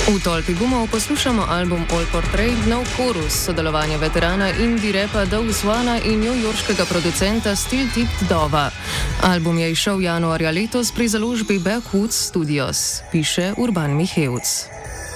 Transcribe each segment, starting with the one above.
V Tolpi gumov poslušamo album All Portrait, nov korus, sodelovanje veterana indie repa Dawes One in newyorškega producenta Steel Tipped Dova. Album je izšel januarja letos pri založbi Backwoods Studios, piše Urban Mihevc.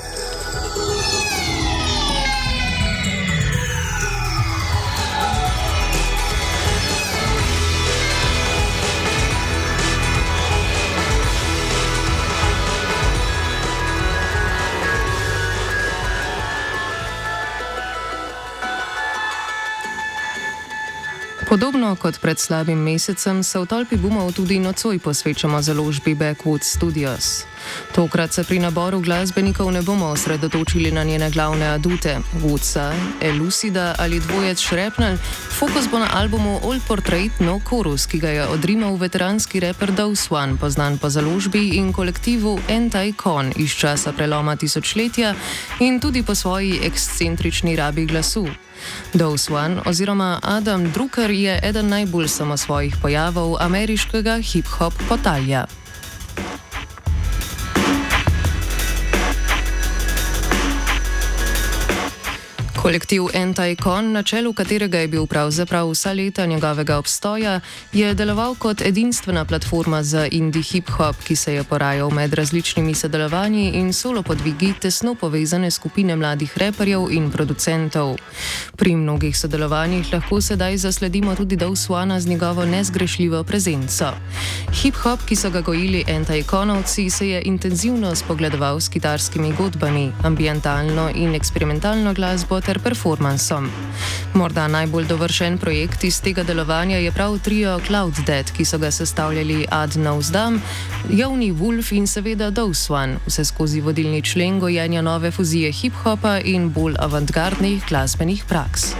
Podobno kot pred slabim mesecem se v Tolpi gumov tudi nocoj posvečamo založbi Backwoods Studios. Tokrat se pri naboru glasbenikov ne bomo osredotočili na njene glavne adute, Woodsa, Elucida ali dvojec Shrapnel, fokus bo na albumu All Portrait, nov korus, ki ga je odrimal veteranski reper Dawes One, poznan po založbi in kolektivu Anti-Con iz časa preloma tisočletja in tudi po svoji ekscentrični rabi glasu. Dawes One oziroma Adam Drucker je eden najbolj samosvojih pojavov ameriškega hip-hop potalja. Kolektiv Anti-Con, na čelu katerega je bil pravzaprav vsa leta njegovega obstoja, je deloval kot edinstvena platforma za indie hip-hop, ki se je porajal med različnimi sodelovanji in solo podvigi tesno povezane skupine mladih reperjev in producentov. Pri mnogih sodelovanjih lahko sedaj zasledimo tudi Dawes One z njegovo nezgrešljivo prezenco. Hip-hop, ki so ga gojili Anti-Conovci, se je intenzivno spogledoval s kitarskimi godbami, ambientalno in eksperimentalno glasbo ter performansom. Morda najbolj dovršen projekt iz tega delovanja je prav trio Cloud Dead, ki so ga sestavljali Ad Nowzdam, Yoni Wolf in seveda Dawes One, vse skozi vodilni člen gojenja nove fuzije hip-hopa in bolj avantgardnih glasbenih praks.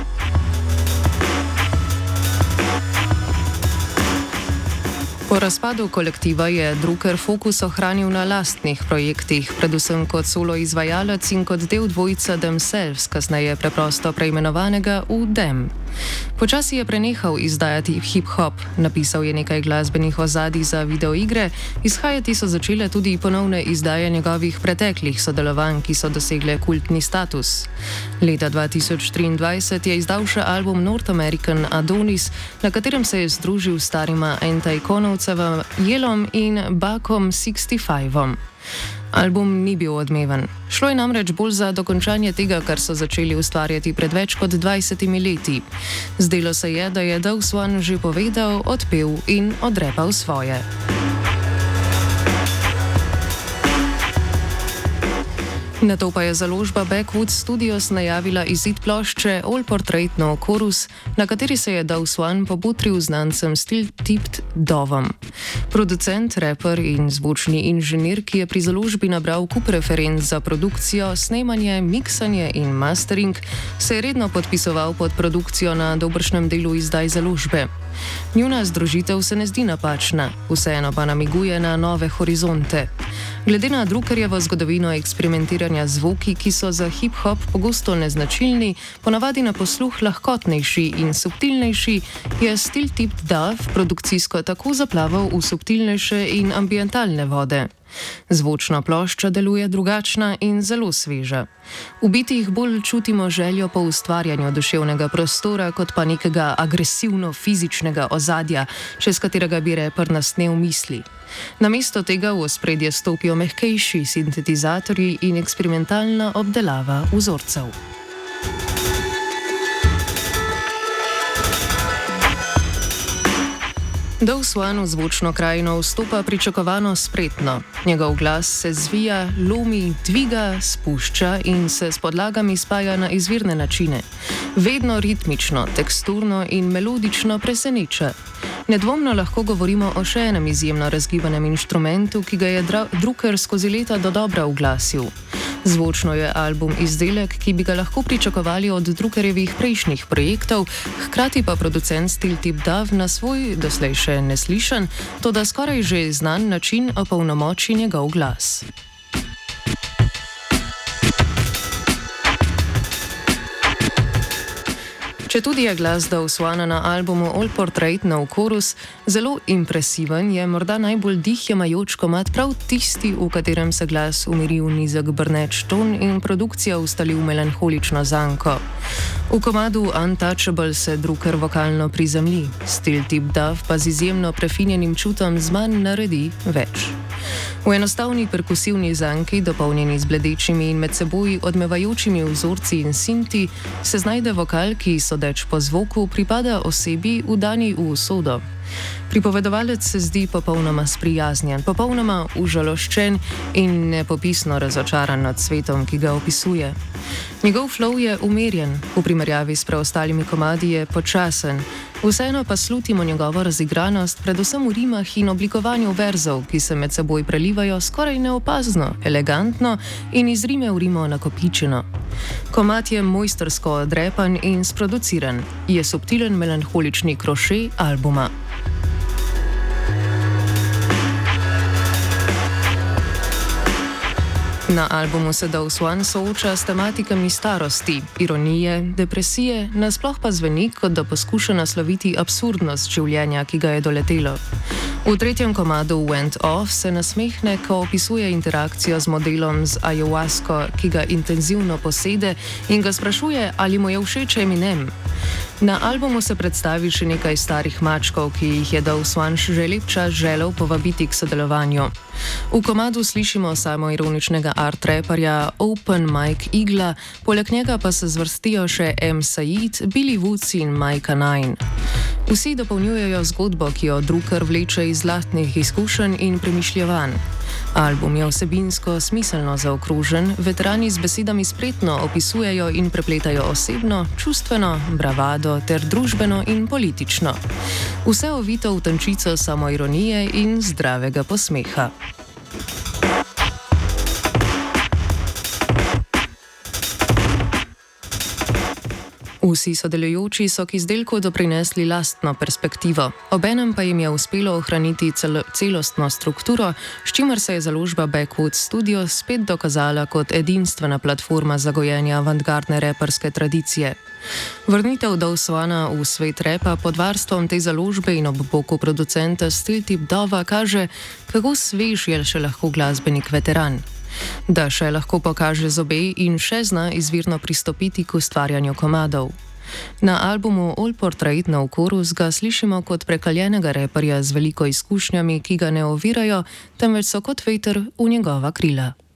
Po razpadu kolektiva je Drucker fokus ohranil na lastnih projektih, predvsem kot solo izvajalec in kot del dvojca Themselves, kasneje preprosto preimenovanega v Them. Počasi je prenehal izdajati hip-hop, napisal je nekaj glasbenih ozadij za videoigre, izhajati so začele tudi ponovne izdaje njegovih preteklih sodelovanj, ki so dosegle kultni status. Leta 2023 je izdal še album North American Adonis, na katerem se je združil s starima Anti-Conovcema Yellom in Buckom 65. Album ni bil odmeven. Šlo je namreč bolj za dokončanje tega, kar so začeli ustvarjati pred več kot 20 leti. Zdelo se je, da je Dawes One že povedal, odpel in odrepal svoje. Nato pa je založba Backwoods Studios najavila izid plošče All Portrait, nov korus, na kateri se je Dawes One pobutril znancem Steel Tipped Dovom. Producent, reper in zvočni inženir, ki je pri založbi nabral kup referenc za produkcijo, snemanje, miksanje in mastering, se je redno podpisoval pod produkcijo na dobršnem delu izdaj založbe. Njuna združitev se ne zdi napačna, vseeno pa namiguje na nove horizonte. Glede na Druckerjevo zgodovino eksperimentiranja z zvoki, ki so za hip-hop pogosto neznačilni, ponavadi na posluh lahkotnejši in subtilnejši, je Steel Tipped Dove produkcijsko tako zaplaval v subtilnejše in ambientalne vode. Zvočna plošča deluje drugačna in zelo sveža. V bitih bolj čutimo željo po ustvarjanju duševnega prostora, kot pa nekega agresivno-fizičnega ozadja, čez katerega bi reper nasnel misli. Namesto tega v ospredje stopijo mehkejši sintetizatorji in eksperimentalna obdelava vzorcev. Dawes One v zvočno krajino vstopa pričakovano spretno. Njegov glas se zvija, lomi, dviga, spušča in se s podlagami spaja na izvirne načine. Vedno ritmično, teksturno in melodično preseneča. Nedvomno lahko govorimo o še enem izjemno razgibanem inštrumentu, ki ga je Drucker skozi leta dodobra uglasil. Zvočno je album izdelek, ki bi ga lahko pričakovali od Druckerjevih prejšnjih projektov, hkrati pa producent Steel Tipped Dove na svoj, doslej še neslišan, toda skoraj že znan način opolnomoči njegov glas. Četudi je glas Dove Swana na albumu All Portrait No Chorus zelo impresiven, je morda najbolj dihjemajoč komad prav tisti, v katerem se glas umiri v nizek brneč ton in produkcija ustali v melanholično zanko. V komadu Untouchable se Drucker vokalno prizemlji, Still Tip Dove pa z izjemno prefinjenim čutom z manj naredi več. V enostavni perkusivni zanki, dopolnjeni z bledečimi in med seboj odmevajočimi vzorci in sinti, se znajde vokal, ki sodeč po zvoku pripada osebi, vdani v usodo. Pripovedovalec se zdi popolnoma sprijaznjen, popolnoma užaloščen in nepopisno razočaran nad svetom, ki ga opisuje. Njegov flow je umirjen, v primerjavi s preostalimi komadi je počasen, vseeno pa slutimo njegovo razigranost predvsem v rimah in oblikovanju verzov, ki se med seboj prelivajo skoraj neopazno, elegantno in iz rime v rimo nakopičeno. Komad je mojstrsko odrepan in sproduciran, je subtilen melanholični kroše albuma. Na albumu se Dove Swan sooča s tematikami starosti, ironije, depresije, nasploh pa zveni, kot da poskuša nasloviti absurdnost življenja, ki ga je doletelo. V tretjem komadu Went Off se nasmehne, ko opisuje interakcijo z modelom z ayahuasko, ki ga intenzivno posede in ga sprašuje, ali mu je všeč Eminem. Na albumu se predstavi še nekaj starih mačkov, ki jih je Dove Swan že lep čas želel povabiti k sodelovanju. V komadu slišimo samoironičnega art raperja Open Mike Igla, poleg njega pa se zvrstijo še M. Said, Billy Woods in Micah Nine. Vsi dopolnjujejo zgodbo, ki jo Drucker vleče iz lastnih izkušenj in premišljevanj. Album je vsebinsko smiselno zaokrožen, veterani z besedami spretno opisujejo in prepletajo osebno, čustveno, bravado ter družbeno in politično. Vse ovito v tančico samoironije in zdravega posmeha. Vsi sodelujoči so k izdelku doprinesli lastno perspektivo, obenem pa jim je uspelo ohraniti celostno strukturo, s čimer se je založba Backwood Studios spet dokazala kot edinstvena platforma za gojenje avantgardne reperske tradicije. Vrnitev Dove Swana v svet repa pod varstvom te založbe in ob boku producenta Still Tip Dova kaže, kako svež je še lahko glasbenik veteran. Da še lahko pokaže zobe in še zna izvirno pristopiti k ustvarjanju komadov. Na albumu All Portrait No Chorus ga slišimo kot prekaljenega reperja z veliko izkušnjami, ki ga ne ovirajo, temveč so kot veter v njegova krila.